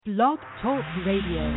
Blog Talk Radio.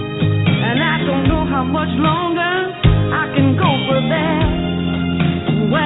Much longer I can go for that.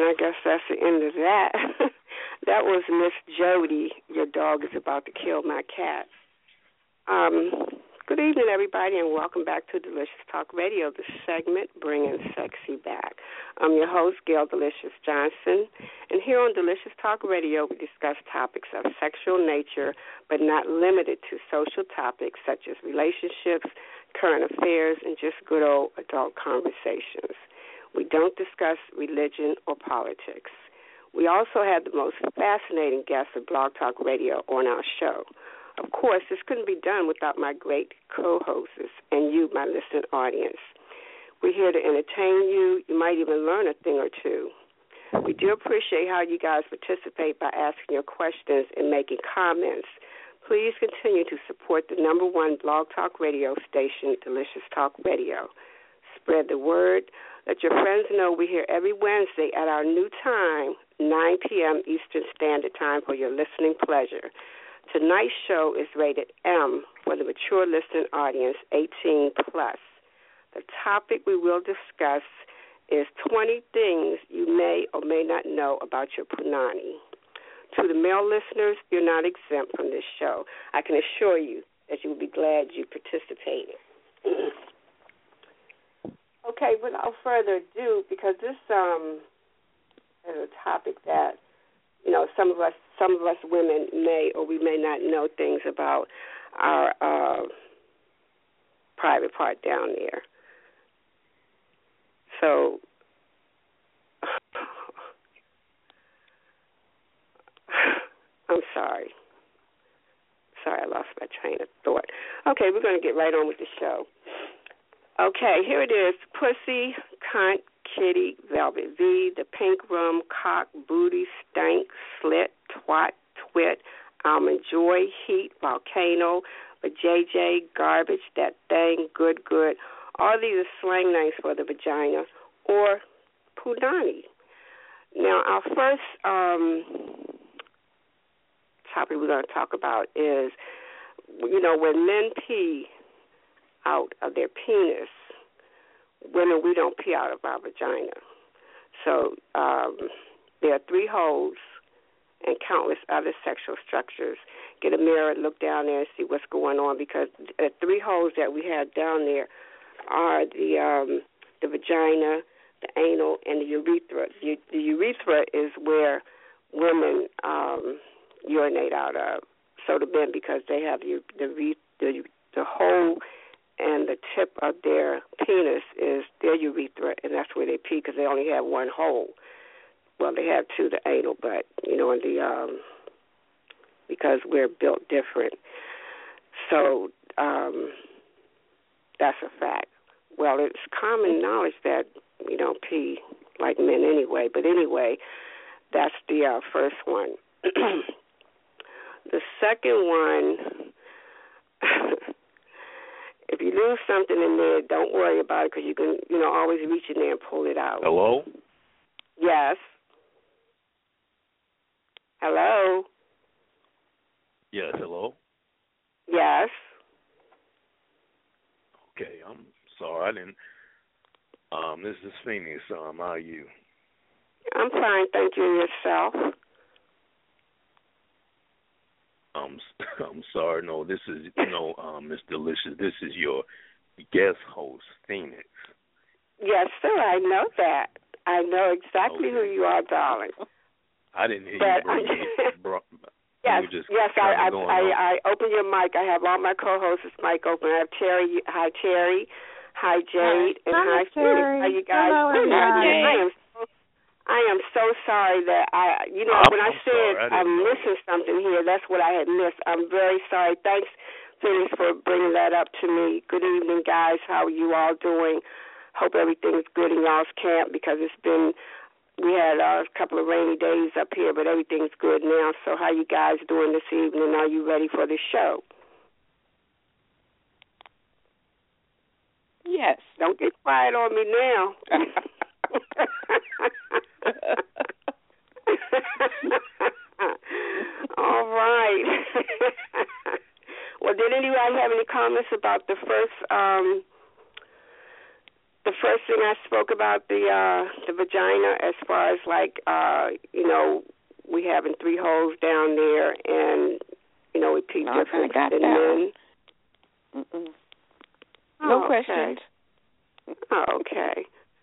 I guess that's the end of that. That was Miss Jody. Your dog is about to kill my cat. Good evening, everybody, and welcome back to Delicious Talk Radio, the segment Bringing Sexy Back. I'm your host, Gail Delicious Johnson, and here on Delicious Talk Radio, we discuss topics of sexual nature, but not limited to social topics such as relationships, current affairs, and just good old adult conversations. We don't discuss religion or politics. We also have the most fascinating guests of Blog Talk Radio on our show. Of course, this couldn't be done without my great co-hosts and you, my listening audience. We're here to entertain you. You might even learn a thing or two. We do appreciate how you guys participate by asking your questions and making comments. Please continue to support the #1 Blog Talk Radio station, Delicious Talk Radio. Spread the word. Let your friends know we're here every Wednesday at our new time, 9 p.m. Eastern Standard Time, for your listening pleasure. Tonight's show is rated M for the mature listening audience, 18+. The topic we will discuss is 20 things you may or may not know about your punani. To the male listeners, you're not exempt from this show. I can assure you that you will be glad you participated. Okay, without further ado, because this is a topic that, you know, some of us women may or we may not know things about our private part down there. So, I'm sorry. Sorry, I lost my train of thought. Okay, we're going to get right on with the show. Okay, here it is. Pussy, cunt, kitty, velvet V, the pink room, cock, booty, stank, slit, twat, twit, almond joy, heat, volcano, JJ, garbage, that thing, good. All these are slang names for the vagina or punani. Now, our first topic we're going to talk about is, you know, when men pee out of their penis, women, we don't pee out of our vagina. So there are 3 holes and countless other sexual structures. Get a mirror, look down there and see what's going on, because the 3 holes that we have down there are the vagina, the anal, and the urethra. The urethra is where women urinate out of. So the men, because they have the hole and the tip of their penis is their urethra, and that's where they pee because they only have 1 hole. Well, they have 2, the anal, but, you know, in the because we're built different. So that's a fact. Well, it's common knowledge that we don't pee like men anyway, but anyway, that's the first one. The second one, if you lose something in there, don't worry about it because you can, you know, always reach in there and pull it out. Hello? Yes. Hello? Yes, hello? Yes. Okay, I'm sorry, I didn't. This is Phoenix. How are you? I'm fine, thank you. And yourself? I'm sorry. No, this is Miss Delicious. This is your guest host, Phoenix. Yes, sir. I know that. I know exactly who you are, darling. I didn't hear you bro. Yes, I open your mic. I have all my co-hosts' mic open. I have Terry. Hi, Terry. Hi, Jade. And hi, Phoenix. How you guys doing? I am so sorry that when I said I'm missing something here, that's what I had missed. I'm very sorry. Thanks, Phoenix, for bringing that up to me. Good evening, guys. How are you all doing? Hope everything's good in y'all's camp because we had a couple of rainy days up here, but everything's good now. So how you guys doing this evening? Are you ready for the show? Yes. Don't get quiet on me now. All right. Well, did anybody have any comments about the first thing I spoke about the vagina, as far as like we having 3 holes down there, and we pee different than men. No questions. Oh, okay.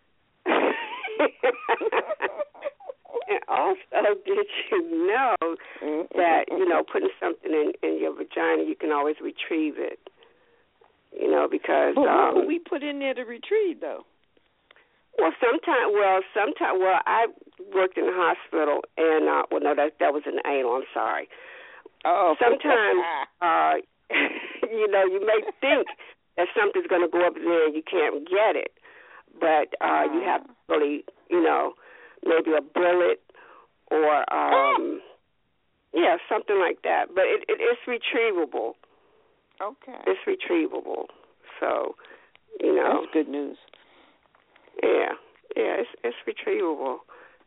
And also, did you know that putting something in your vagina, you can always retrieve it? Because what would we put in there to retrieve, though? Well, sometimes. Well, I worked in the hospital, and no, that was an anal. I'm sorry. Oh. Sometimes, you may think that something's going to go up there and you can't get it, but you have to really, maybe a bullet or something like that. But it's retrievable. Okay. It's retrievable. So, that's good news. Yeah, it's retrievable.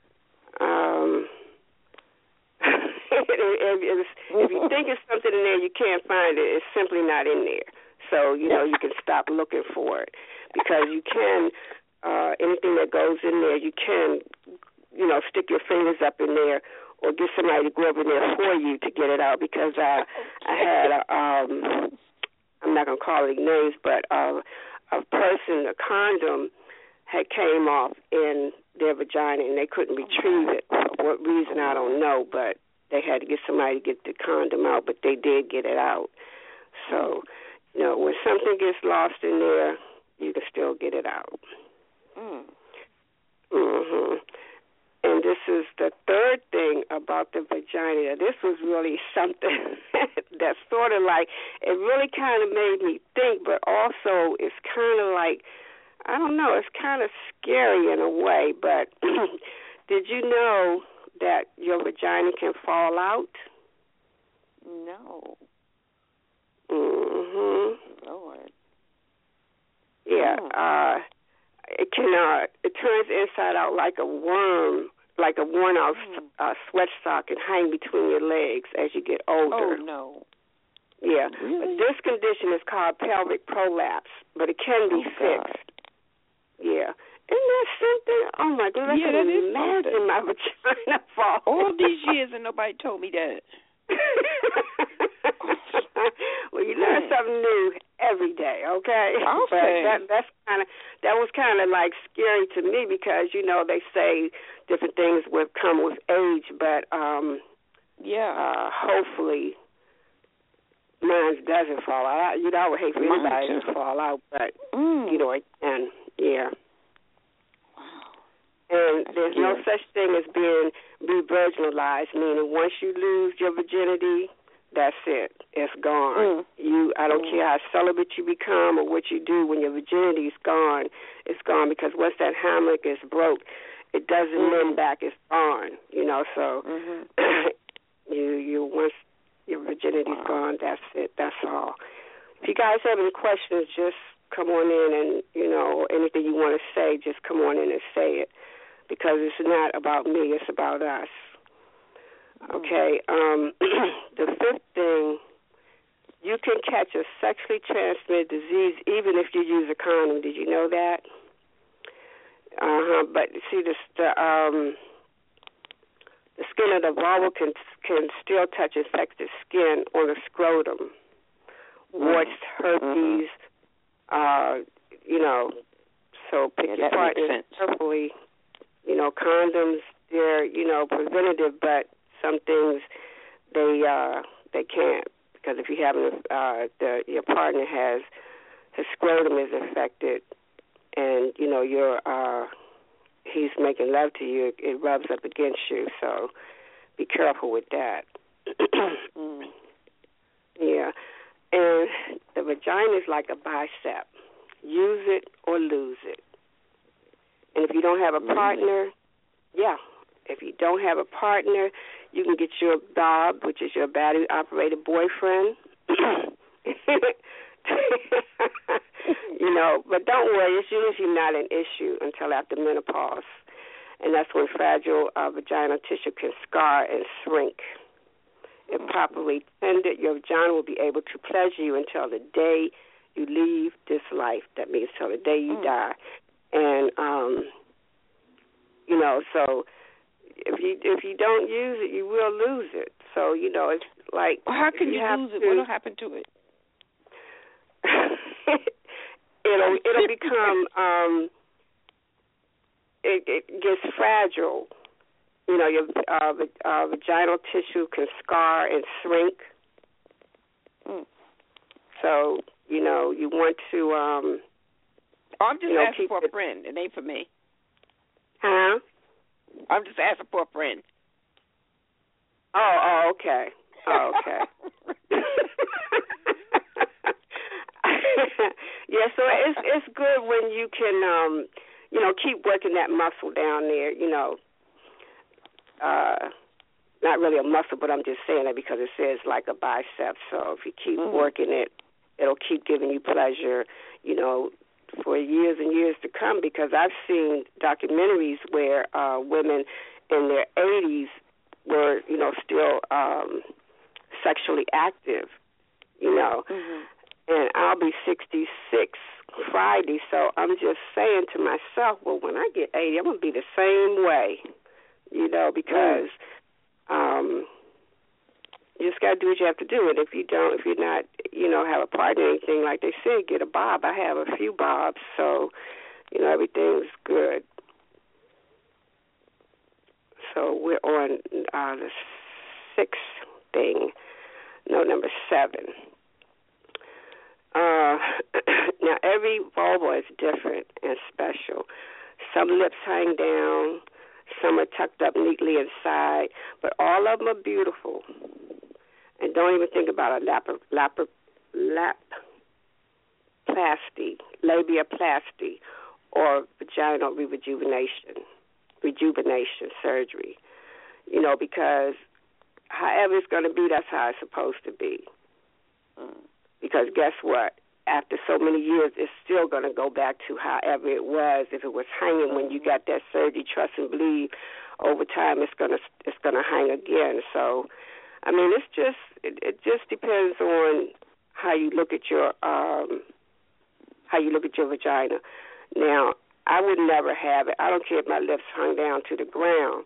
If you think it's something in there you can't find it, it's simply not in there. So, you can stop looking for it, because you can, anything that goes in there, you can, stick your fingers up in there or get somebody to go up in there for you to get it out, because I had, I'm not going to call any names, but a person, a condom had came off in their vagina and they couldn't retrieve it. For what reason, I don't know, but they had to get somebody to get the condom out, but they did get it out. So, when something gets lost in there, you can still get it out. And this is the third thing about the vagina. This was really something that sort of like, it really kind of made me think, but also it's kind of like, I don't know, it's kind of scary in a way, but did you know that your vagina can fall out? No. Lord. Yeah. It can. It turns inside out like a worm, like a worn-out sweat sock, and hang between your legs as you get older. Oh no. Yeah. Really? But this condition is called pelvic prolapse, but it can be fixed. Yeah. Isn't that something? Oh my God! Yeah, that is something. Imagine my vagina fall. All these years and nobody told me that. Well, you learn something new every day, okay? Okay. But that was kind of like scary to me, because they say different things would come with age, but hopefully mine doesn't fall out. I would hate for anybody to fall out, but it can. Yeah. And there's no such thing as being re-virginalized, meaning once you lose your virginity, that's it. It's gone. I don't care how celibate you become or what you do. When your virginity is gone, it's gone, because once that hammock is broke, it doesn't mend back. It's gone. So you once your virginity's gone, that's it. That's all. If you guys have any questions, just come on in, and anything you want to say, just come on in and say it, because it's not about me. It's about us. Okay, the fifth thing, you can catch a sexually transmitted disease even if you use a condom. Did you know that? But see, the skin of the vulva can still touch infected skin on the scrotum. Warts, herpes, so pick your partner carefully. Condoms, they're, preventative, but some things they can't, because if you have your partner has his scrotum is infected, and he's making love to you, it rubs up against you. So be careful with that. Yeah, and the vagina is like a bicep. Use it or lose it. And if you don't have a partner, if you don't have a partner, you can get your Bob, which is your battery-operated boyfriend. But don't worry, it's usually not an issue until after menopause. And that's when fragile vaginal tissue can scar and shrink. If properly tended, your vagina will be able to pleasure you until the day you leave this life. That means till the day you die. And so if you don't use it, you will lose it. So it's like, well, how can you lose it? What will happen to it? It'll become it gets fragile. Your vaginal tissue can scar and shrink. Mm. So you want to. I'm just asking for a friend. It ain't for me. Huh? I'm just asking for a friend. Oh, okay. Oh, okay. Yeah, so it's good when you can, keep working that muscle down there. Not really a muscle, but I'm just saying that because it says like a bicep. So if you keep working it, it'll keep giving you pleasure, for years and years to come. Because I've seen documentaries where women in their 80s were, still sexually active, and I'll be 66 Friday. So I'm just saying to myself, well, when I get 80, I'm going to be the same way, because you just got to do what you have to do. And if you're not, have a partner or anything, like they say, get a bob. I have a few bobs, so, everything's good. So we're on the sixth thing, number 7. Now, every vulva is different and special. Some lips hang down, some are tucked up neatly inside, but all of them are beautiful. And don't even think about a labiaplasty, or vaginal rejuvenation surgery. Because however it's going to be, that's how it's supposed to be. Because guess what? After so many years, it's still going to go back to however it was. If it was hanging when you got that surgery, trust and believe, over time it's going to hang again. So, I mean, it just depends on how you look at your vagina. Now, I would never have it. I don't care if my lips hung down to the ground.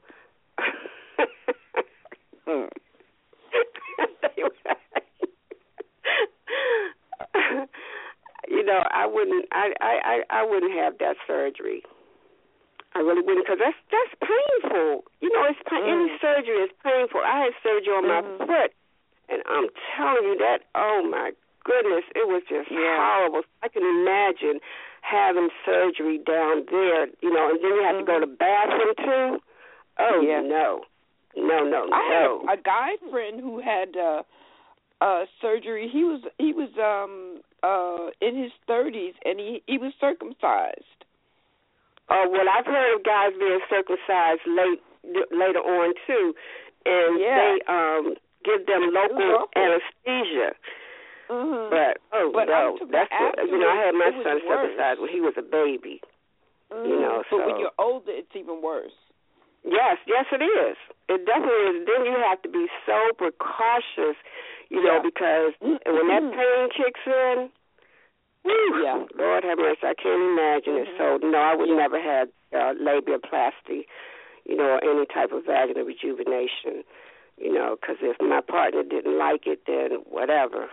I wouldn't have that surgery. I really wouldn't, because that's painful. It's any surgery is painful. I had surgery on my foot, and I'm telling you that, oh my goodness, it was just horrible. I can imagine having surgery down there, and then you have to go to the bathroom too. Oh no. I had a guy friend who had surgery. He was in his 30s, and he was circumcised. Oh, well, I've heard of guys being circumcised later on too, and they give them local anesthesia. Mm-hmm. But no, that's what, I had my son circumcised when he was a baby. Mm-hmm. So but when you're older, it's even worse. Yes, it is. It definitely is. Then you have to be so precautious, because when that pain kicks in, Lord have mercy, I can't imagine it. So, no, I would never have labiaplasty, or any type of vaginal rejuvenation, because if my partner didn't like it, then whatever.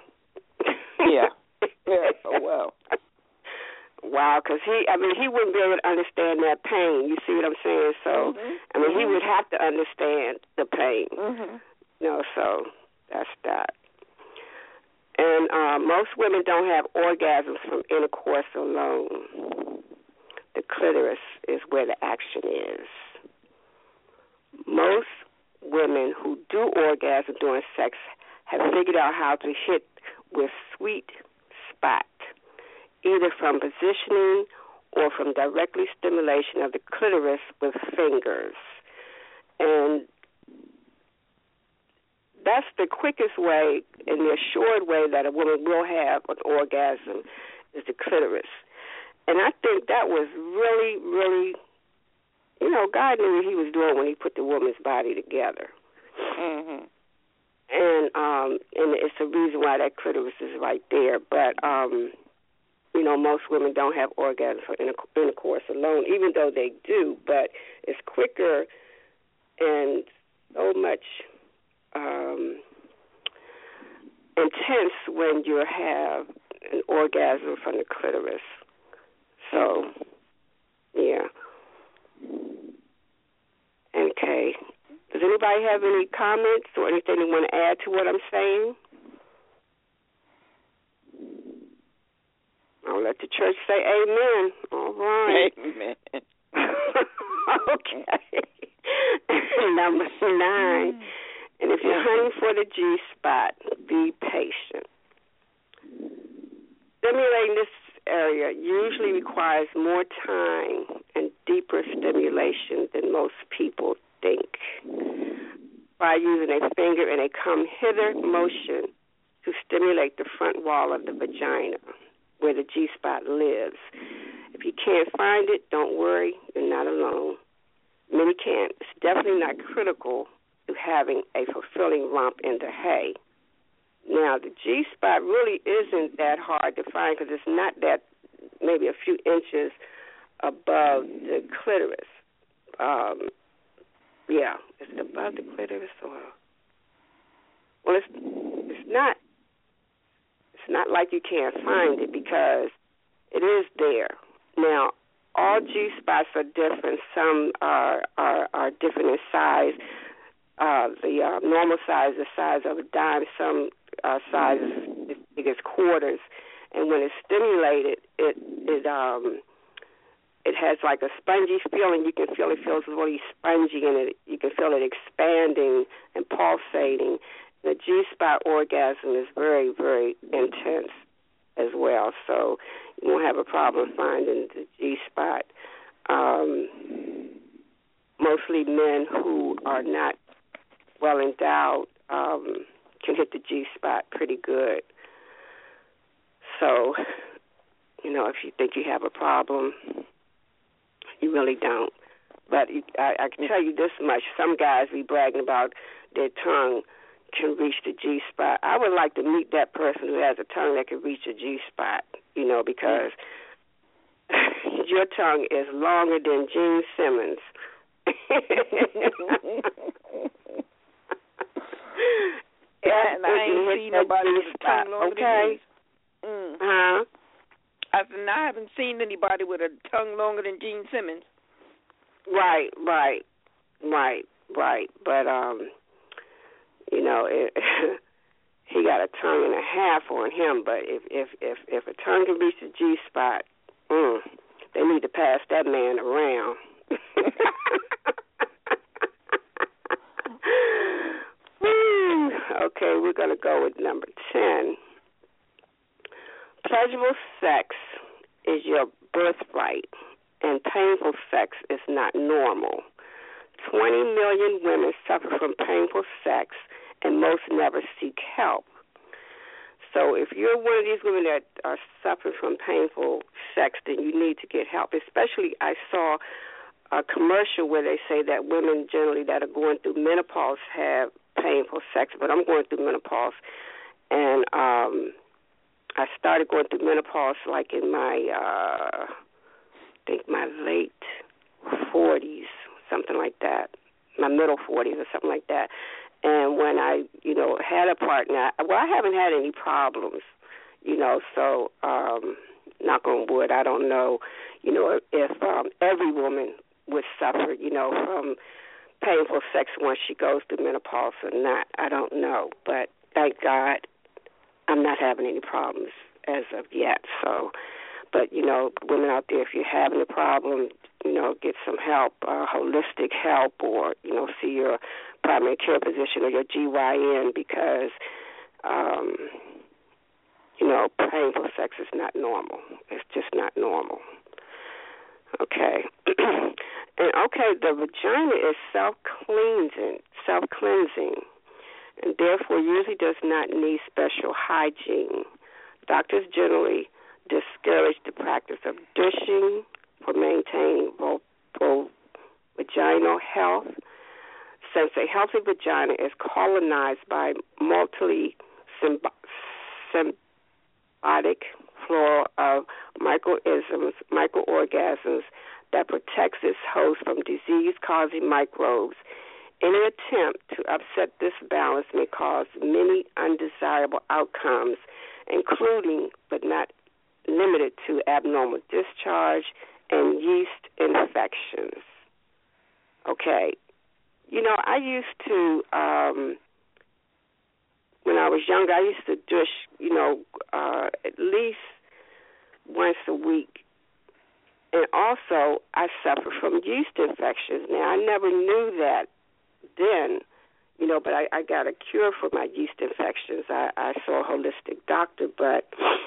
Oh, well. Wow, because he wouldn't be able to understand that pain. You see what I'm saying? So, he would have to understand the pain. So that's that. And most women don't have orgasms from intercourse alone. The clitoris is where the action is. Most women who do orgasm during sex have figured out how to hit with sweet spot, either from positioning or from directly stimulation of the clitoris with fingers. And that's the quickest way and the assured way that a woman will have an orgasm is the clitoris. And I think that was really, really, God knew what he was doing when he put the woman's body together. Mm-hmm. And it's the reason why that clitoris is right there. But most women don't have orgasms for intercourse alone, even though they do, but it's quicker and so much intense when you have an orgasm from the clitoris. So, yeah. Okay. Does anybody have any comments or anything they want to add to what I'm saying? I'll let the church say amen. All right. Amen. Okay. Number 9. And if you're hunting for the G-spot, be patient. Stimulating this area usually requires more time and deeper stimulation than most people think. By using a finger in a come-hither motion to stimulate the front wall of the vagina, where the G-spot lives. If you can't find it, don't worry, you're not alone. Many can't. It's definitely not critical to having a fulfilling rump in the hay. Now, the G-spot really isn't that hard to find because it's not that, maybe a few inches above the clitoris. Yeah, is it above the clitoris or? Well, it's not. It's not like you can't find it because it is there. Now, all G-spots are different. Some are different in size. The normal size is the size of a dime. Some sizes as big as quarters. And when it's stimulated, it has like a spongy feeling. You can feel it feels really spongy, and you can feel it expanding and pulsating. The G-spot orgasm is very, very intense as well, so you won't have a problem finding the G-spot. Mostly men who are not well endowed can hit the G-spot pretty good. So, if you think you have a problem, you really don't. But I can tell you this much. Some guys be bragging about their tongue can reach the G-spot. I would like to meet that person who has a tongue that can reach the G-spot, because your tongue is longer than Gene Simmons. And I ain't seen nobody with a tongue longer than Gene. Huh? I haven't seen anybody with a tongue longer than Gene Simmons. Right. But he got a tongue and a half on him. But if a tongue can reach the G-spot, they need to pass that man around. Okay, we're going to go with number 10. Pleasurable sex is your birthright, and painful sex is not normal. 20 million women suffer from painful sex, and most never seek help. So if you're one of these women that are suffering from painful sex, then you need to get help. Especially, I saw a commercial where they say that women generally that are going through menopause have painful sex, but I'm going through menopause, and I started going through menopause like in my, I think my late 40s, something like that, my middle 40s or something like that. And when I, had a partner, I haven't had any problems, so knock on wood, I don't know, if every woman would suffer, from painful sex once she goes through menopause or not. I don't know, but thank God I'm not having any problems as of yet. So, but, women out there, if you're having a problem, get some help, holistic help, or, see your primary care physician or your GYN because, painful sex is not normal. It's just not normal. Okay. And, the vagina is self-cleansing, and therefore usually does not need special hygiene. Doctors generally discourage the practice of douching for maintaining vaginal health, since a healthy vagina is colonized by multi-symbiotic plural, of microorganisms that protects its host from disease-causing microbes. Any attempt to upset this balance may cause many undesirable outcomes, including but not limited to abnormal discharge and yeast infections. Okay. You know, I used to, when I was younger, I used to douche, at least once a week. And also, I suffer from yeast infections. Now, I never knew that then, but I got a cure for my yeast infections. I saw a holistic doctor, but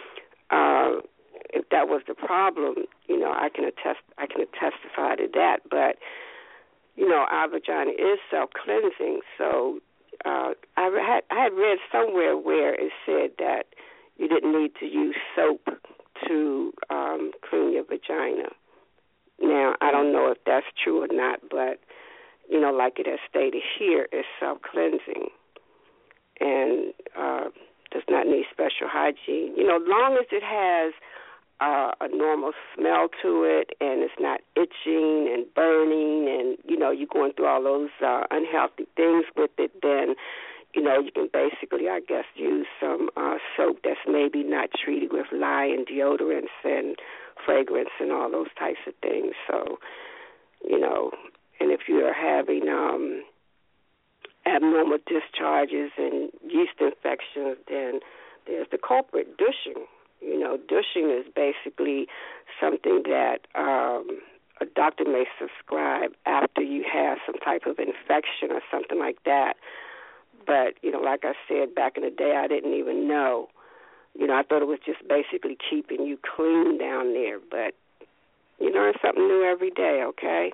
if that was the problem, I can testify to that. But our vagina is self-cleansing, so I had read somewhere where it said that you didn't need to use soap to clean your vagina. Now, I don't know if that's true or not, but like it has stated here, it's self-cleansing and does not need special hygiene. Long as it has a normal smell to it and it's not itching and burning and, you're going through all those unhealthy things with it, then, you can basically, I guess, use some soap that's maybe not treated with lye and deodorants and fragrance and all those types of things. So, and if you're having abnormal discharges and yeast infections, then there's the culprit, douching. Douching is basically something that a doctor may prescribe after you have some type of infection or something like that. But, like I said, back in the day, I didn't even know. I thought it was just basically keeping you clean down there. But you learn something new every day, okay?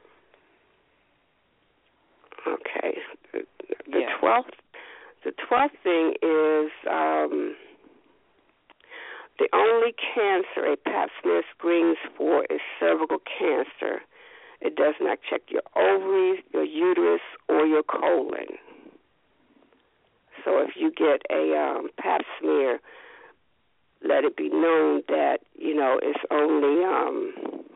Okay. The 12th thing is the only cancer a pap smear screens for is cervical cancer. It does not check your ovaries, your uterus, or your colon. So if you get a pap smear, let it be known that, it's only,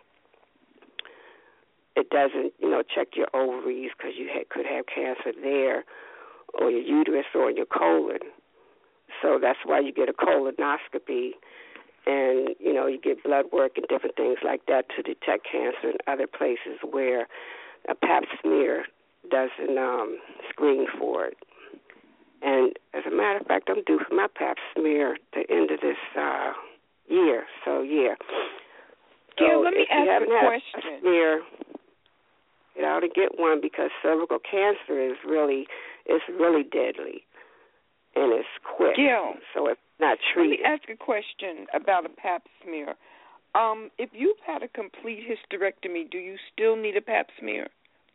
it doesn't, check your ovaries because you could have cancer there, or your uterus or your colon. So that's why you get a colonoscopy and, you get blood work and different things like that to detect cancer in other places where a pap smear doesn't screen for it. And as a matter of fact, I'm due for my pap smear at the end of this year. So, yeah. Gail, let me ask a question. Smear, you ought to get one because cervical cancer is really deadly. And it's quick. Gail, so it's not treated. Let me ask a question about a pap smear. If you've had a complete hysterectomy, do you still need a pap smear?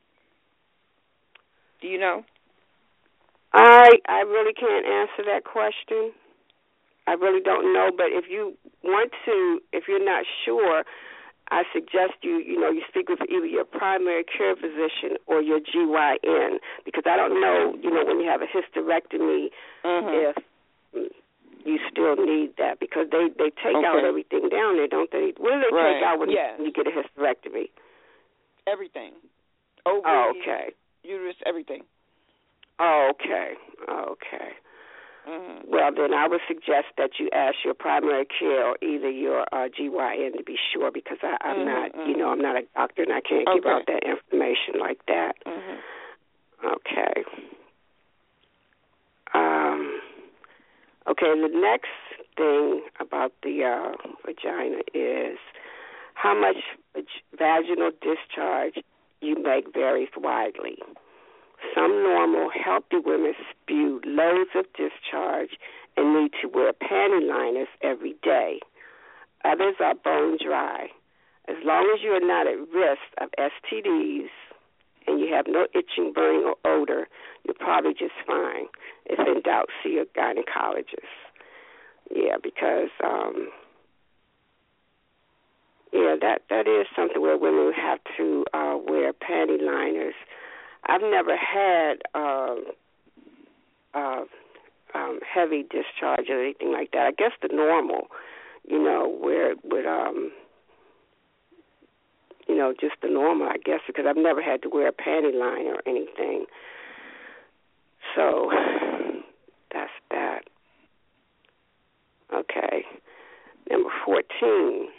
Do you know? I really can't answer that question. I really don't know. But if you want to, if you're not sure, I suggest you speak with either your primary care physician or your GYN, because I don't know, when you have a hysterectomy, if you still need that, because they take out everything down there, don't they? What do they take out when you get a hysterectomy? Everything. Ovaries, uterus, everything. Okay. Well, then I would suggest that you ask your primary care or either your GYN to be sure, because I'm not, I'm not a doctor and I can't give out that information like that. Okay. Okay, the next thing about the vagina is how much vaginal discharge you make varies widely. Some normal, healthy women spew loads of discharge and need to wear panty liners every day. Others are bone dry. As long as you are not at risk of STDs and you have no itching, burning, or odor, you're probably just fine. If in doubt, see a gynecologist. Yeah, because that is something where women have to wear panty liners. I've never had heavy discharge or anything like that. I guess the normal, where it would, just the normal, I guess, because I've never had to wear a panty line or anything. So that's that. Okay. Number 14.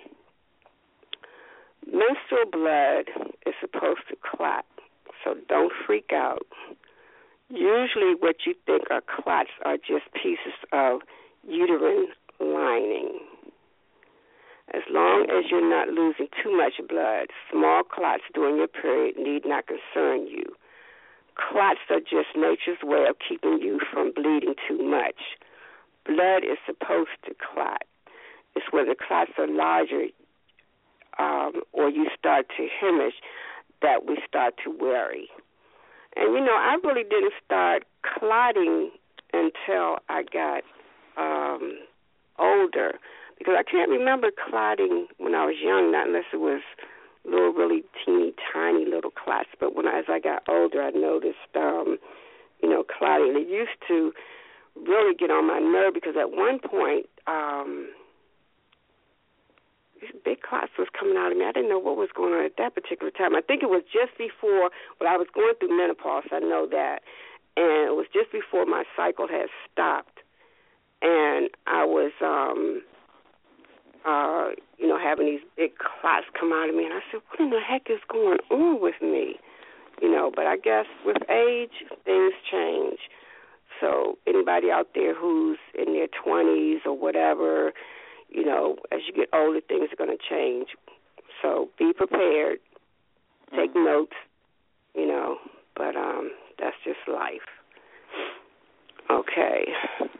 Menstrual blood is supposed to clot, so don't freak out. Usually what you think are clots are just pieces of uterine lining. As long as you're not losing too much blood, small clots during your period need not concern you. Clots are just nature's way of keeping you from bleeding too much. Blood is supposed to clot. It's when the clots are larger or you start to hemorrhage that we start to worry. And, I really didn't start clotting until I got older, because I can't remember clotting when I was young, not unless it was little, really teeny, tiny little clots. But as I got older, I noticed, clotting. It used to really get on my nerve because at one point, these big clots was coming out of me. I didn't know what was going on at that particular time. I think it was just before, I was going through menopause, I know that, and it was just before my cycle had stopped, and I was, having these big clots come out of me, and I said, what in the heck is going on with me? But I guess with age, things change. So anybody out there who's in their 20s or whatever, as you get older, things are going to change. So be prepared, take notes, but that's just life. Okay.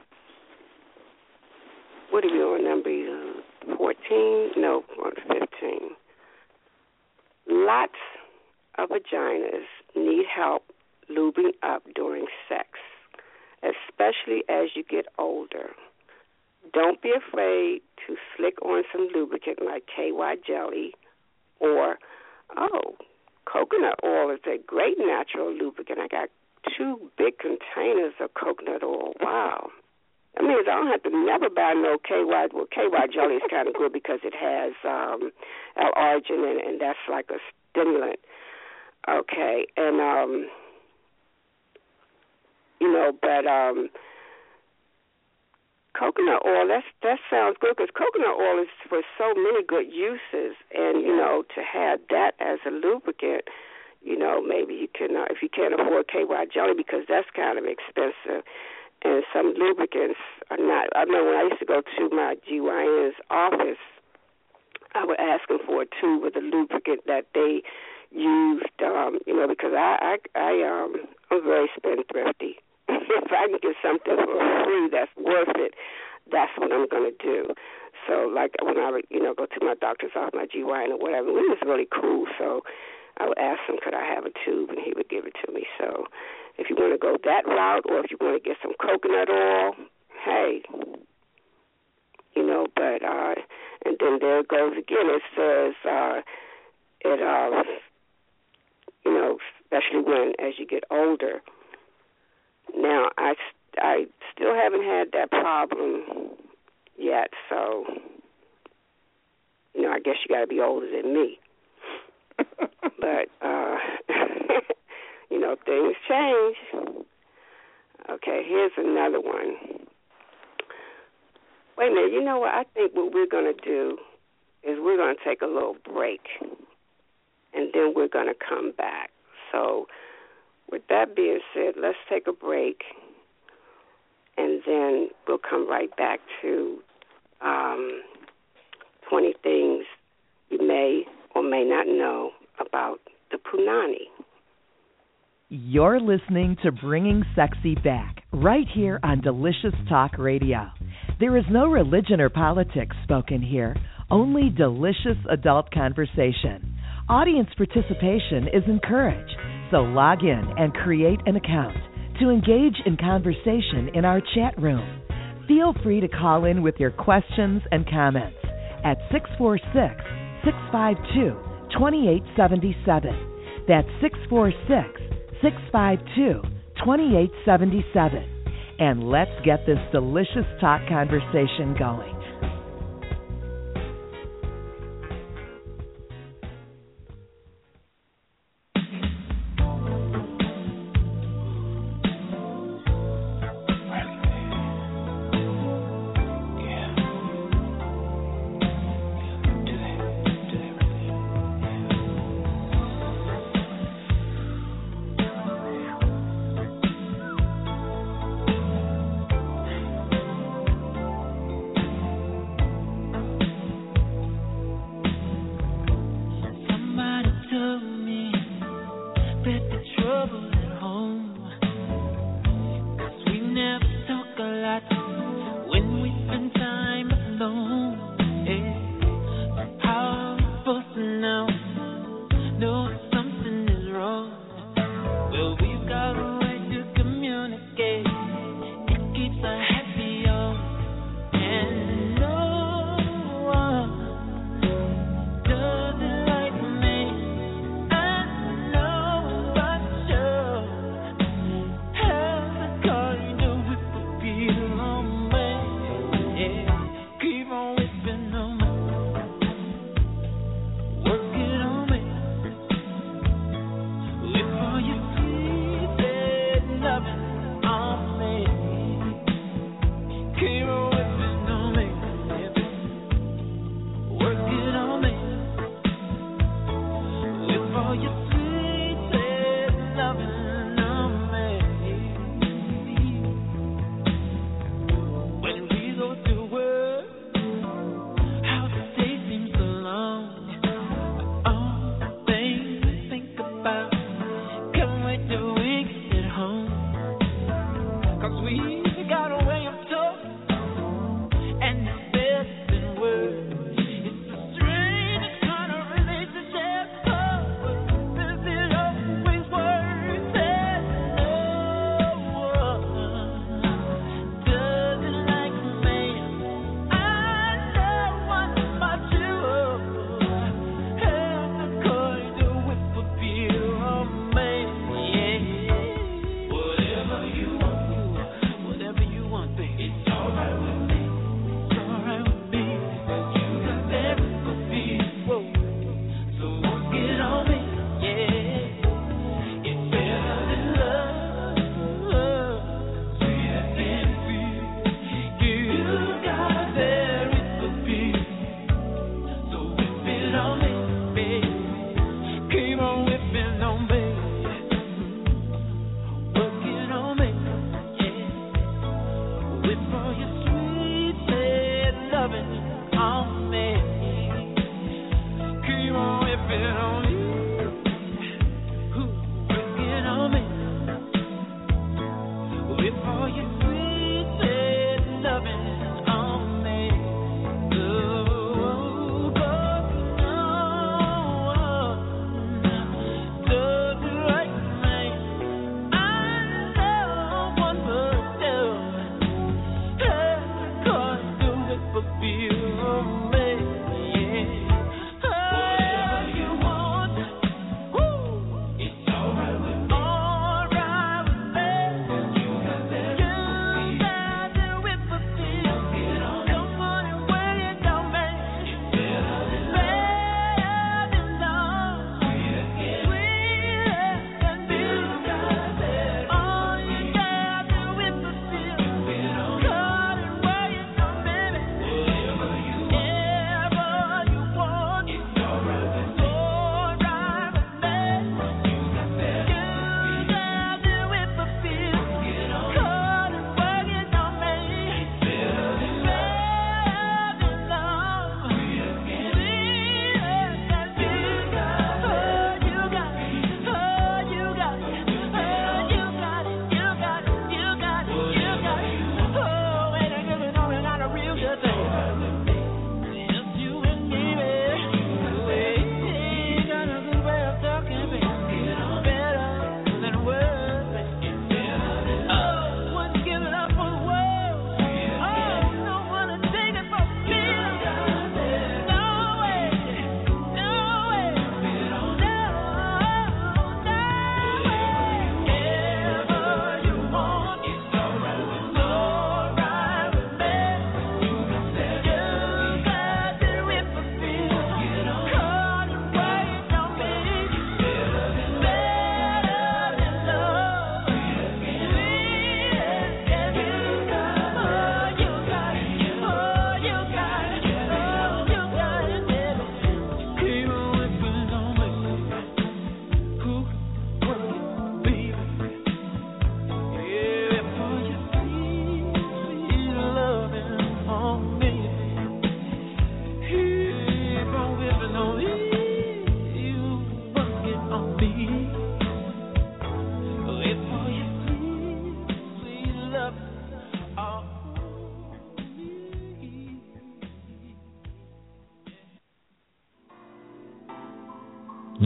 What are you on, number 14? No, on 15. Lots of vaginas need help lubing up during sex, especially as you get older. Don't be afraid to slick on some lubricant like KY jelly or, coconut oil is a great natural lubricant. I got 2 big containers of coconut oil. Wow. That means I don't have to never buy no KY. Well, KY jelly is kind of good because it has L-arginine, and that's like a stimulant. Okay, and, coconut oil, that sounds good because coconut oil is for so many good uses. And, to have that as a lubricant, maybe you can, if you can't afford KY jelly, because that's kind of expensive. And some lubricants are not. I remember when I used to go to my GYN's office, I would ask them for a tube of the lubricant that they used, because I'm very spendthrifty. If I can get something for free that's worth it, that's what I'm going to do. So, like when I would, go to my doctor's office, my GYN or whatever, it was really cool. So I would ask him, could I have a tube, and he would give it to me. So if you want to go that route, or if you want to get some coconut oil, hey, but, and then there it goes again. It says, especially as you get older. Now, I still haven't had that problem yet, so, I guess you got to be older than me. But, things change. Okay, here's another one. Wait a minute, you know what? I think what we're going to do is we're going to take a little break, and then we're going to come back. So, with that being said, let's take a break, and then we'll come right back to 20 things you may or may not know about the punani. You're listening to Bringing Sexy Back, right here on Delicious Talk Radio. There is no religion or politics spoken here, only delicious adult conversation. Audience participation is encouraged, so log in and create an account to engage in conversation in our chat room. Feel free to call in with your questions and comments at 646-652-2877. That's 646-652-2877. And let's get this delicious talk conversation going.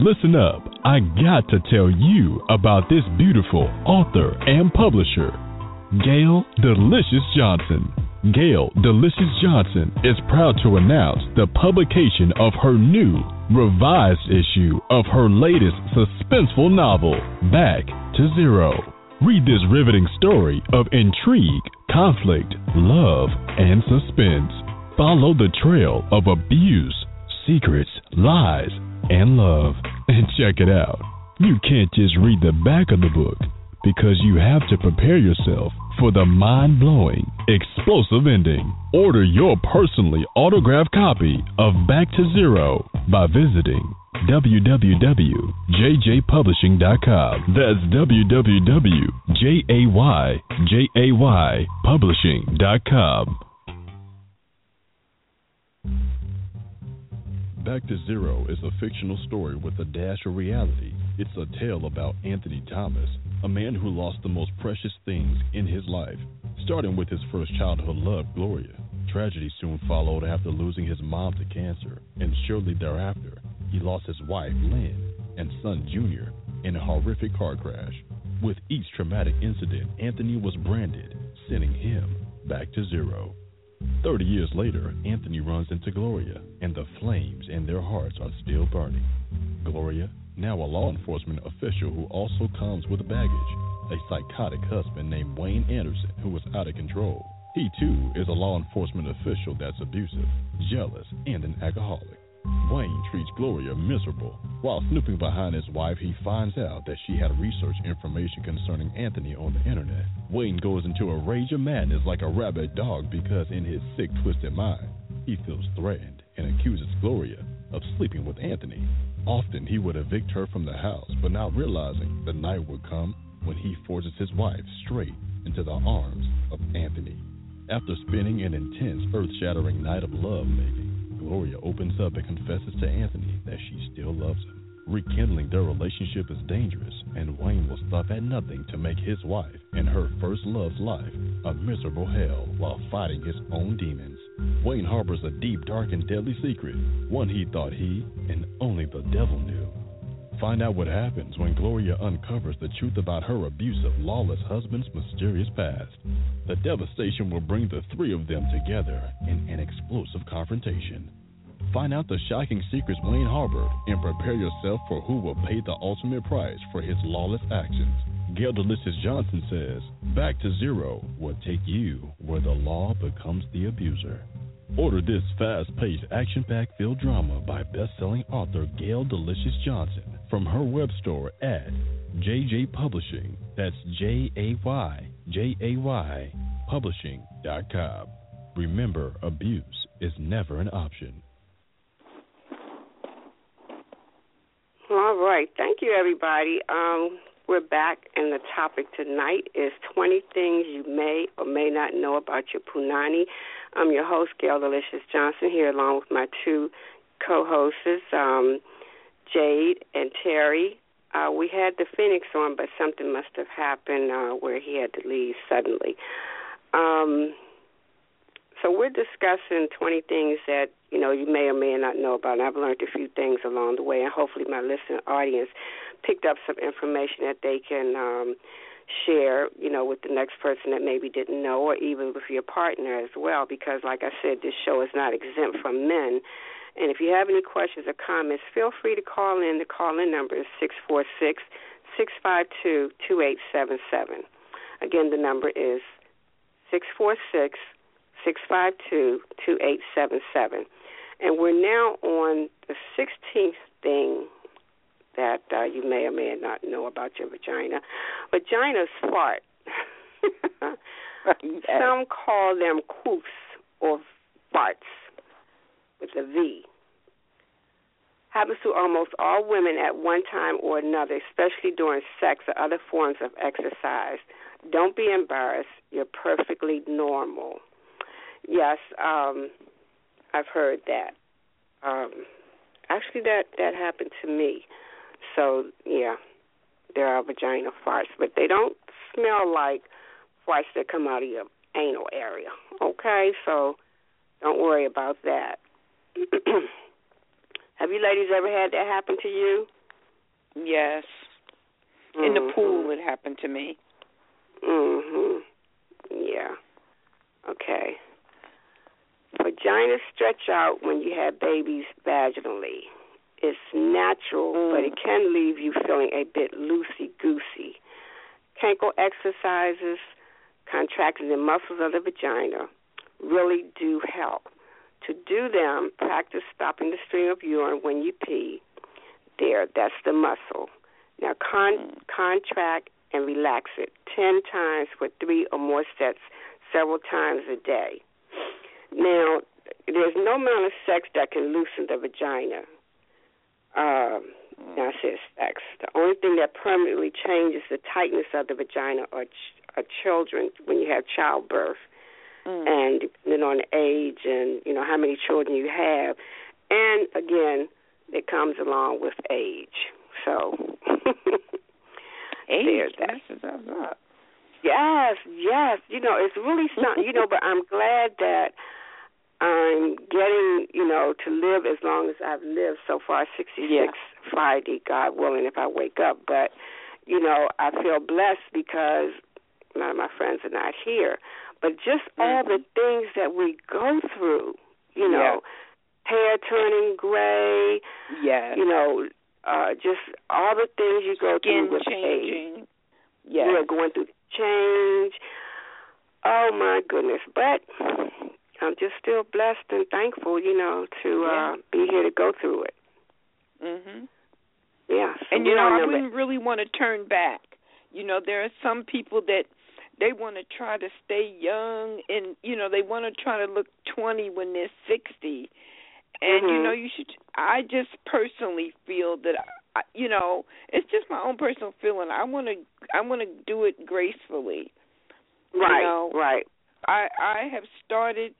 listen up. I got to tell you about this beautiful author and publisher, Gail Delicious Johnson. Gail Delicious Johnson is proud to announce the publication of her new, revised issue of her latest suspenseful novel, Back to Zero. Read this riveting story of intrigue, conflict, love, and suspense. Follow the trail of abuse, secrets, lies, and love. And check it out. You can't just read the back of the book, because you have to prepare yourself for the mind-blowing, explosive ending. Order your personally autographed copy of Back to Zero by visiting www.jaypublishing.com. That's www.jaypublishing.com. Back to Zero is a fictional story with a dash of reality. It's a tale about Anthony Thomas, a man who lost the most precious things in his life, starting with his first childhood love, Gloria. Tragedy soon followed after losing his mom to cancer, and shortly thereafter, he lost his wife, Lynn, and son, Junior, in a horrific car crash. With each traumatic incident, Anthony was branded, sending him back to zero. 30 years later, Anthony runs into Gloria, and the flames in their hearts are still burning. Gloria, now a law enforcement official who also comes with baggage, a psychotic husband named Wayne Anderson who is out of control. He, too, is a law enforcement official that's abusive, jealous, and an alcoholic. Wayne treats Gloria miserable. While snooping behind his wife, he finds out that she had researched information concerning Anthony on the internet. Wayne goes into a rage of madness like a rabid dog because in his sick, twisted mind, he feels threatened and accuses Gloria of sleeping with Anthony. Often he would evict her from the house, but now realizing the night would come when he forces his wife straight into the arms of Anthony. After spending an intense, earth-shattering night of love-making, Gloria opens up and confesses to Anthony that she still loves him. Rekindling their relationship is dangerous, and Wayne will stop at nothing to make his wife and her first love's life a miserable hell while fighting his own demons. Wayne harbors a deep, dark, and deadly secret, one he thought he and only the devil knew. Find out what happens when Gloria uncovers the truth about her abusive, lawless husband's mysterious past. The devastation will bring the three of them together in an explosive confrontation. Find out the shocking secrets Wayne harbored and prepare yourself for who will pay the ultimate price for his lawless actions. Gail Delicious Johnson says, Back to Zero will take you where the law becomes the abuser. Order this fast-paced, action-packed field drama by best-selling author Gail Delicious Johnson from her web store at JJ Publishing. That's JAYJAY Publishing.com. Remember, abuse is never an option. All right. Thank you, everybody. We're back, and the topic tonight is 20 things you may or may not know about your punani. I'm your host, Gail Delicious Johnson, here along with my two co-hosts, Jade and Terry. We had the Phoenix on, but something must have happened where he had to leave suddenly. So we're discussing 20 things that, you may or may not know about. And I've learned a few things along the way, and hopefully my listening audience picked up some information that they can share, with the next person that maybe didn't know, or even with your partner as well, because, like I said, this show is not exempt from men. And if you have any questions or comments, feel free to call in. The call-in number is 646-652-2877. Again, the number is 646-652-2877. And we're now on the 16th thing that you may or may not know about your vagina. Vaginas fart. Yes. Some call them quoofs or farts with a V. Happens to almost all women at one time or another, especially during sex or other forms of exercise. Don't be embarrassed. You're perfectly normal. Yes, I've heard that. Actually, that happened to me. So, yeah, there are vagina farts, but they don't smell like farts that come out of your anal area, okay? So don't worry about that. Have you ladies ever had that happen to you? Yes. In the pool, it happened to me. Yeah. Okay. Vaginas stretch out when you have babies vaginally. It's natural, but it can leave you feeling a bit loosey-goosey. Kegel exercises, contracting the muscles of the vagina, really do help. To do them, practice stopping the stream of urine when you pee. There, that's the muscle. Now contract and relax it 10 times for 3 or more sets several times a day. Now, there's no amount of sex that can loosen the vagina. Now it says sex. The only thing that permanently changes the tightness of the vagina are children when you have childbirth. And depending on the age and, how many children you have. And, again, it comes along with age. So, age messes us up. Yes. It's really something, but I'm glad that I'm getting, to live as long as I've lived so far, 66 Friday, God willing, if I wake up. But, I feel blessed because none of my friends are not here. But just all the things that we go through, hair turning gray, just all the things you go through with age. We're going through change. Oh, my goodness. But I'm just still blessed and thankful, to be here to go through it. Yeah. So and, I wouldn't really want to turn back. There are some people that they want to try to stay young and, they want to try to look 20 when they're 60. And, you should, I just personally feel that, it's just my own personal feeling. I want to do it gracefully. Right, right. I have started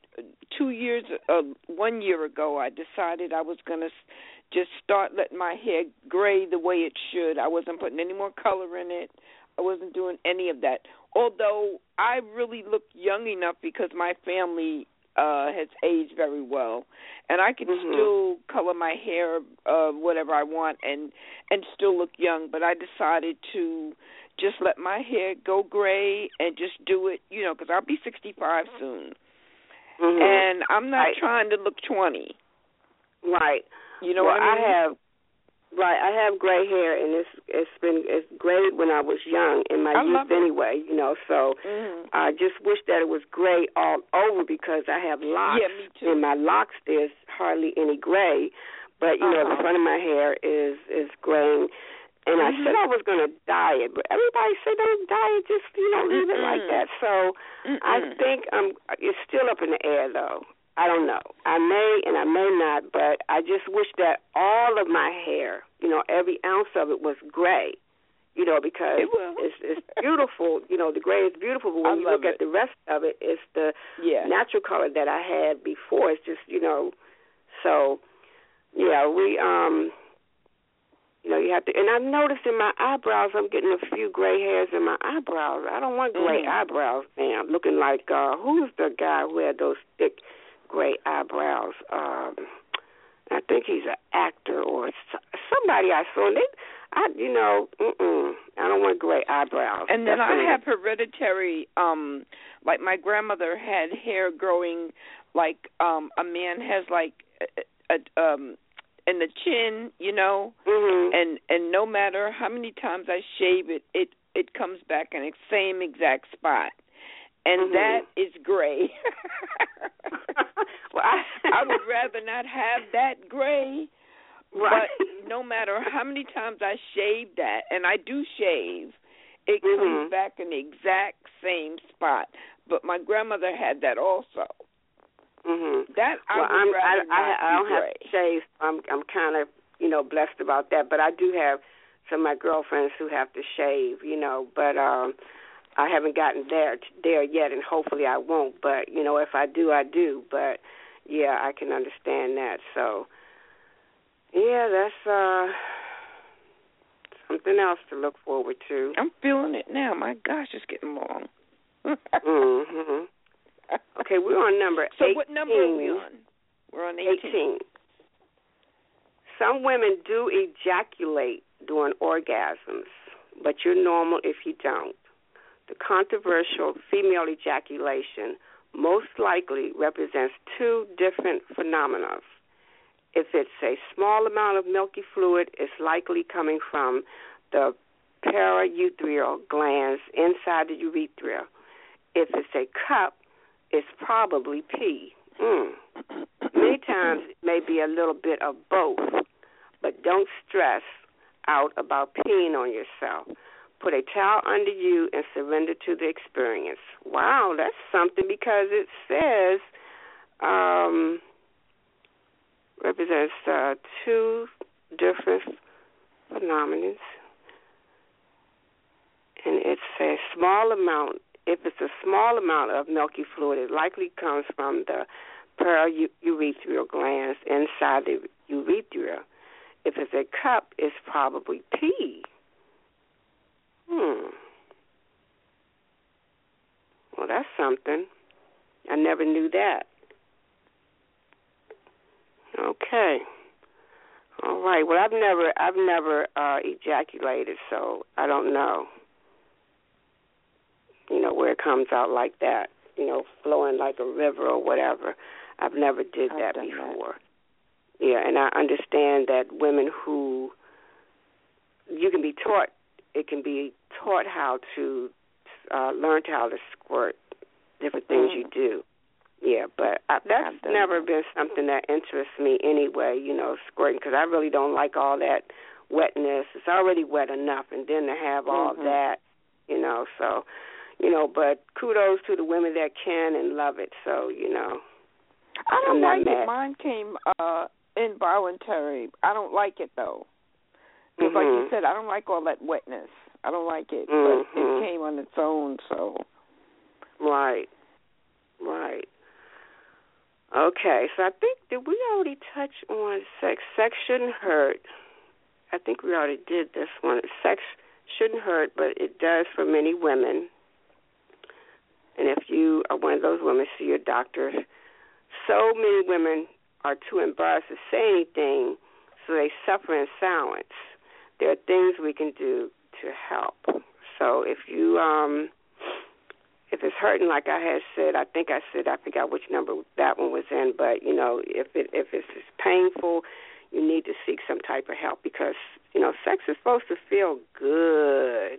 1 year ago, I decided I was going to just start letting my hair gray the way it should. I wasn't putting any more color in it. I wasn't doing any of that. Although I really look young enough because my family has aged very well. And I can still color my hair whatever I want and still look young. But I decided to just let my hair go gray and just do it, because I'll be 65 soon. And I'm not trying to look 20. Right. You know what I mean? I have gray hair, and it's gray when I was young in my youth anyway, so I just wish that it was gray all over because I have locks. Yeah, me too. In my locks there's hardly any gray, but, the front of my hair is gray. And I said I was going to dye it, but everybody said don't dye it, just, leave it like that. So I think it's still up in the air, though. I don't know. I may and I may not, but I just wish that all of my hair, every ounce of it was gray, because it's beautiful. The gray is beautiful, but when you look at the rest of it, it's the natural color that I had before. It's just, so, we, you have to, and I've noticed in my eyebrows, I'm getting a few gray hairs in my eyebrows. I don't want gray eyebrows, man. I'm looking like, who's the guy who had those thick gray eyebrows? I think he's an actor or somebody I saw. I don't want gray eyebrows. And then I have hereditary, like my grandmother had hair growing like a man has like in the chin, and no matter how many times I shave it, it comes back in the same exact spot. And that is gray. Well, I would rather not have that gray. Right. But no matter how many times I shave that, and I do shave, it comes back in the exact same spot. But my grandmother had that also. That I would rather not I don't have to shave. I'm kind of blessed about that. But I do have some of my girlfriends who have to shave. But I haven't gotten there yet, and hopefully I won't. But if I do, I do. But yeah, I can understand that. So yeah, that's something else to look forward to. I'm feeling it now. My gosh, it's getting long. Okay, we're on number 18. So what number are we on? We're on 18. Some women do ejaculate during orgasms, but you're normal if you don't. The controversial female ejaculation most likely represents two different phenomena. If it's a small amount of milky fluid, it's likely coming from the paraureteral glands inside the urethra. If it's a cup, it's probably pee. Many times it may be a little bit of both, but don't stress out about peeing on yourself. Put a towel under you and surrender to the experience. Wow, that's something, because it says represents two different phenomena. And it's a small amount. If it's a small amount of milky fluid, it likely comes from the paraureteral glands inside the urethra. If it's a cup, it's probably pee. Well, that's something. I never knew that. Okay. All right. Well, I've never ejaculated, so I don't know. Where it comes out like that, flowing like a river or whatever. I've never did that before. Yeah, and I understand that women who you can be taught, it can be taught how to learn how to squirt, different things you do. Yeah, but that's never been something that interests me anyway, squirting, because I really don't like all that wetness. It's already wet enough, and then to have all that, so, but kudos to the women that can and love it, so, I don't like it. Mine came involuntary. I don't like it, though. Because like you said, I don't like all that wetness. I don't like it, but it came on its own, so. Right. Okay, so I think, did we already touch on sex? Sex shouldn't hurt. I think we already did this one. Sex shouldn't hurt, but it does for many women. And if you are one of those women, see your doctor. So many women are too embarrassed to say anything, so they suffer in silence. There are things we can do to help. So if you, if it's hurting, like I had said, I forgot which number that one was in, but if it's painful, you need to seek some type of help, because sex is supposed to feel good.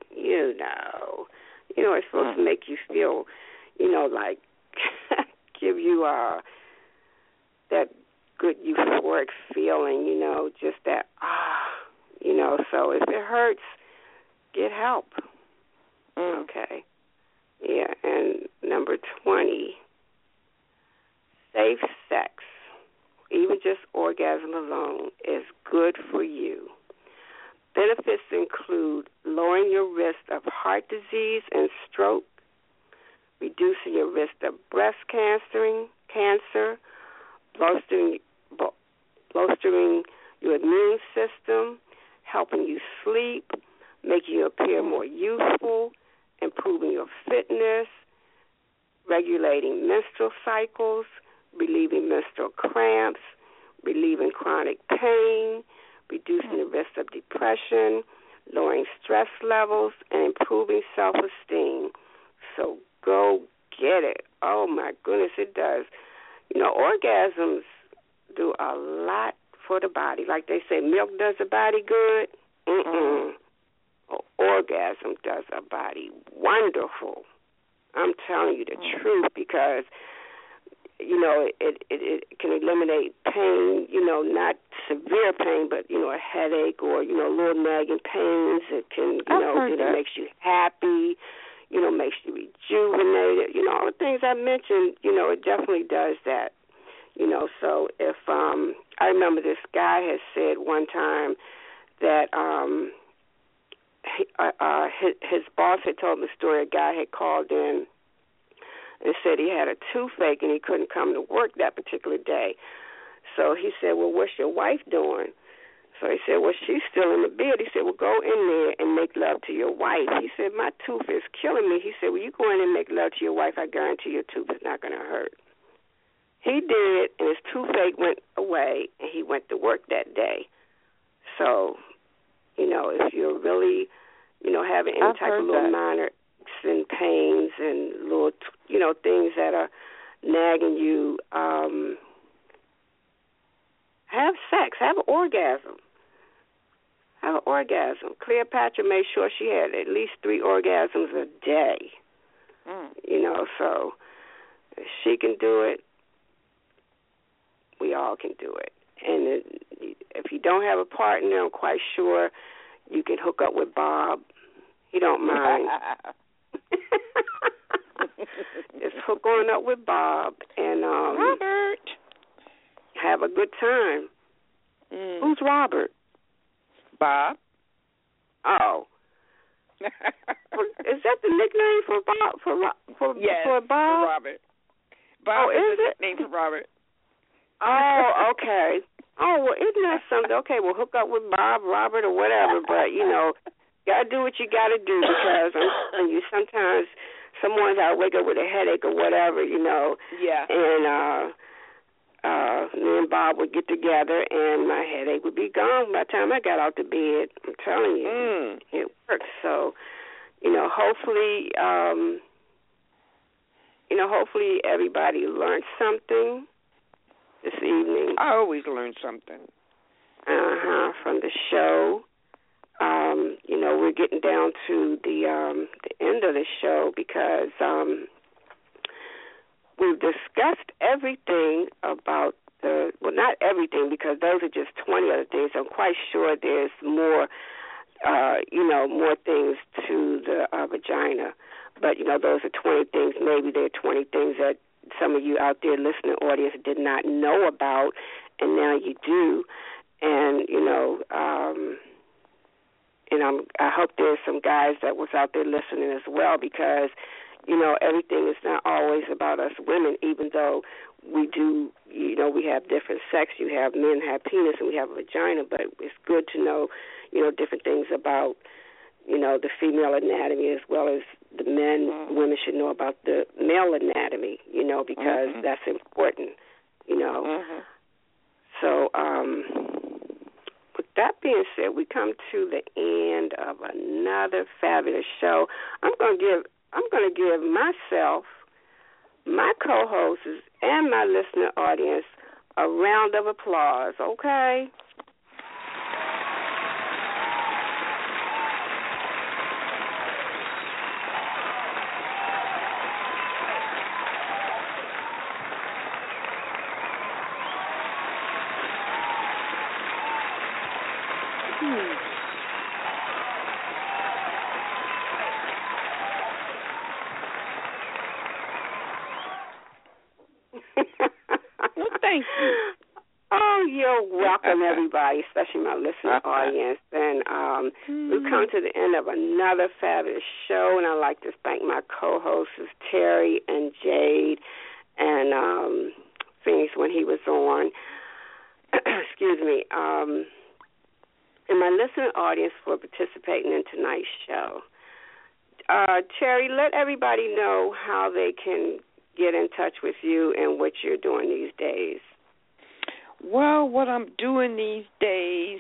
It's supposed to make you feel, like give you that good euphoric feeling, just that So if it hurts, get help. Okay. Yeah, and number 20, safe sex, even just orgasm alone, is good for you. Benefits include lowering your risk of heart disease and stroke, reducing your risk of breast cancer, bolstering your immune system, helping you sleep, making you appear more youthful, improving your fitness, regulating menstrual cycles, relieving menstrual cramps, relieving chronic pain, reducing the risk of depression, lowering stress levels, and improving self-esteem. So go get it. Oh, my goodness, it does. Orgasms do a lot for the body. Like they say, milk does the body good. Orgasm does a body wonderful. I'm telling you the truth, because it can eliminate pain, not severe pain, but a headache or little nagging pains. It can it makes you happy, makes you rejuvenated, all the things I mentioned. It definitely does that. So if I remember this guy had said one time that his boss had told him the story. A guy had called in and said he had a toothache and he couldn't come to work that particular day. So he said, well, what's your wife doing? So he said, well, she's still in the bed. He said, well, go in there and make love to your wife. He said, my tooth is killing me. He said, well, you go in and make love to your wife. I guarantee your tooth is not going to hurt. He did, and his toothache went away, and he went to work that day. So if you're really, having any type of little minor aches and pains and little, things that are nagging you, have sex, have an orgasm. Have an orgasm. Cleopatra made sure she had at least 3 orgasms a day. So if she can do it, we all can do it. And if you don't have a partner, I'm quite sure you can hook up with Bob. He don't mind. Just hook on up with Bob and Robert. Have a good time. Who's Robert? Bob. Oh. Is that the nickname for Bob? Yes, for Bob? For Robert. Bob is the nickname for Robert. Oh, okay. Oh, well, isn't that something? Okay, we'll hook up with Bob, Robert, or whatever, but, gotta do what you gotta do, because I'm telling you, sometimes someone's out wake up with a headache or whatever, Yeah. And me and Bob would get together, and my headache would be gone by the time I got out to bed. I'm telling you, it works. So, hopefully, hopefully everybody learned something this evening. I always learn something. From the show. We're getting down to the end of the show because we've discussed everything about not everything, because those are just 20 other things. I'm quite sure there's more, more things to the vagina. But, those are 20 things. Maybe there are 20 things that some of you out there listening audience did not know about, and now you do. And, I hope there's some guys that was out there listening as well, because, everything is not always about us women, even though we do, we have different sex. You have men have penis and we have a vagina, but it's good to know, different things about, the female anatomy, as well as the men. Women should know about the male anatomy, because that's important, So, with that being said, we come to the end of another fabulous show. I'm going to give myself, my co-hosts, and my listener audience a round of applause, okay? Thank you. Oh, you're welcome, everybody, especially my listener audience. And we've come to the end of another fabulous show, and I'd like to thank my co-hosts, Terry and Jade, and Phoenix when he was on. Excuse me. And my listener audience for participating in tonight's show. Terry, let everybody know how they can get in touch with you and what you're doing these days. Well, what I'm doing these days,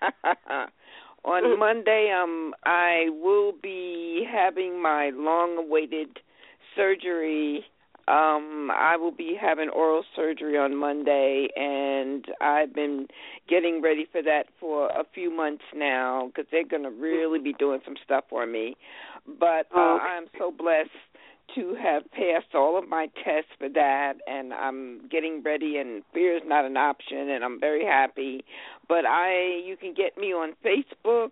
on Monday, I will be having my long-awaited surgery. I will be having oral surgery on Monday, and I've been getting ready for that for a few months now, because they're going to really be doing some stuff for me. But I'm so blessed to have passed all of my tests for that, and I'm getting ready, and fear is not an option, and I'm very happy. But you can get me on Facebook,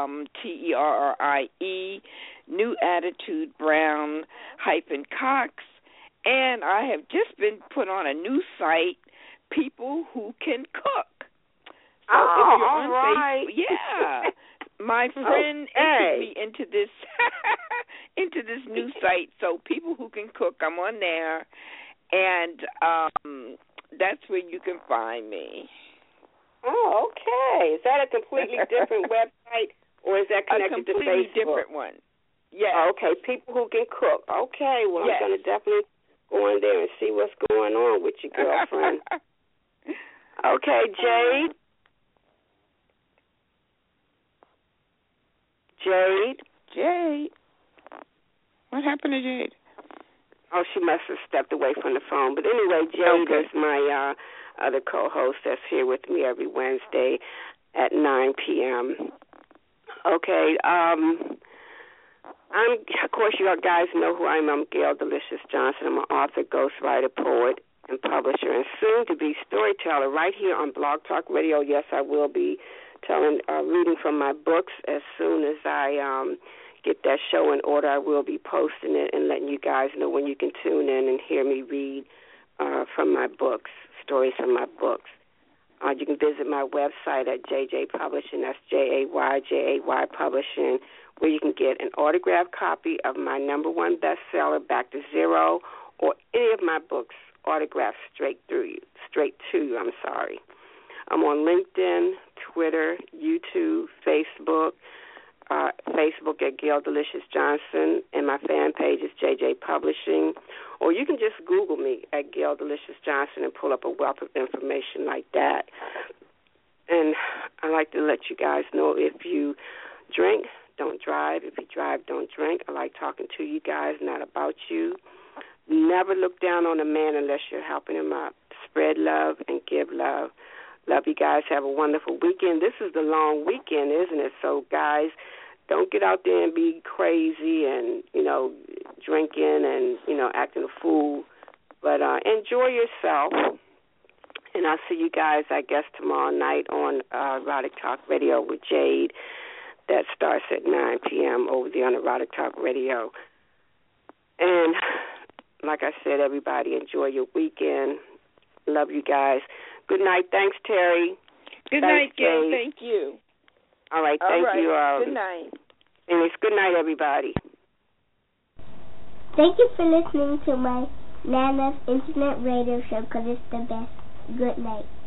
TERRIE, New Attitude Brown -Cox, and I have just been put on a new site, People Who Can Cook. So if you're on Facebook, yeah. My friend entered me into this new site, so People Who Can Cook, I'm on there, and that's where you can find me. Oh, okay. Is that a completely different website, or is that connected to Facebook? A completely different one. Yes. Oh, okay, People Who Can Cook. Okay, well, yes. I'm going to definitely go in there and see what's going on with your girlfriend. Okay, Jade. Jade? Jade? What happened to Jade? Oh, she must have stepped away from the phone. But anyway, Jade is my other co-host that's here with me every Wednesday at 9 p.m. Okay. Of course, you guys know who I am. I'm Gail Delicious Johnson. I'm an author, ghostwriter, poet, and publisher, and soon-to-be storyteller right here on Blog Talk Radio. Yes, I will be reading from my books as soon as I get that show in order. I will be posting it and letting you guys know when you can tune in and hear me read from my books, stories from my books. You can visit my website at JJ Publishing, that's JAY Publishing, where you can get an autographed copy of my #1 bestseller, Back to Zero, or any of my books autographed straight to you. I'm on LinkedIn, Twitter, YouTube, Facebook. Facebook at Gail Delicious Johnson, and my fan page is JJ Publishing. Or you can just Google me at Gail Delicious Johnson and pull up a wealth of information like that. And I like to let you guys know, if you drink, don't drive. If you drive, don't drink. I like talking to you guys, not about you. Never look down on a man unless you're helping him up. Spread love and give love. Love you guys. Have a wonderful weekend. This is the long weekend, isn't it? So, guys, don't get out there and be crazy and, drinking and, acting a fool. But enjoy yourself. And I'll see you guys, I guess, tomorrow night on Erotic Talk Radio with Jade. That starts at 9 p.m. over there on Erotic Talk Radio. And like I said, everybody, enjoy your weekend. Love you guys. Good night. Thanks, Terry. Good night, Gail. Thank you. All right. Thank you. Good night. And it's good night, everybody. Thank you for listening to my Nana's Internet Radio Show, because it's the best. Good night.